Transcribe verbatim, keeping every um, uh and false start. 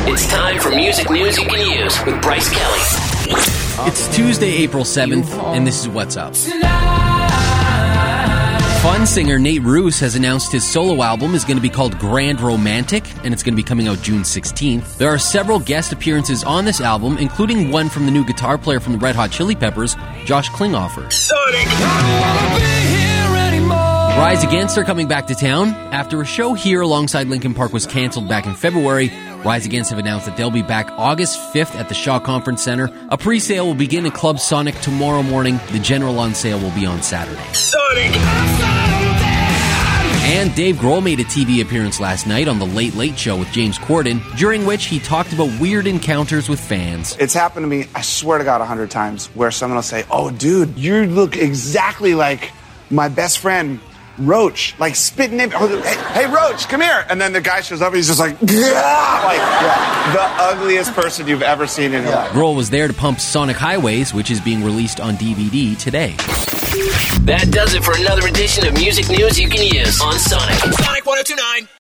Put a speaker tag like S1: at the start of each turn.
S1: It's time for music news you can use with Bryce Kelly.
S2: It's Tuesday, April seventh, and this is What's Up. Fun singer Nate Ruess has announced his solo album is going to be called Grand Romantic, and it's going to be coming out June sixteenth. There are several guest appearances on this album, including one from the new guitar player from the Red Hot Chili Peppers, Josh Klinghoffer.
S3: Sonic!
S2: Rise Against are coming back to town. After a show here alongside Linkin Park was cancelled back in February, Rise Against have announced that they'll be back August fifth at the Shaw Conference Center. A pre-sale will begin at Club Sonic tomorrow morning. The general on sale will be on Saturday.
S3: Sonic!
S2: And Dave Grohl made a T V appearance last night on The Late Late Show with James Corden, during which he talked about weird encounters with fans.
S4: It's happened to me, I swear to God, a hundred times, where someone will say, "Oh, dude, you look exactly like my best friend Roach," like spitting in. Hey, hey, Roach, come here. And then the guy shows up and he's just like, like yeah, the ugliest person you've ever seen in your life.
S2: Grohl was there to pump Sonic Highways, which is being released on D V D today.
S1: That does it for another edition of Music News You Can Use on Sonic.
S3: Sonic one oh two point nine.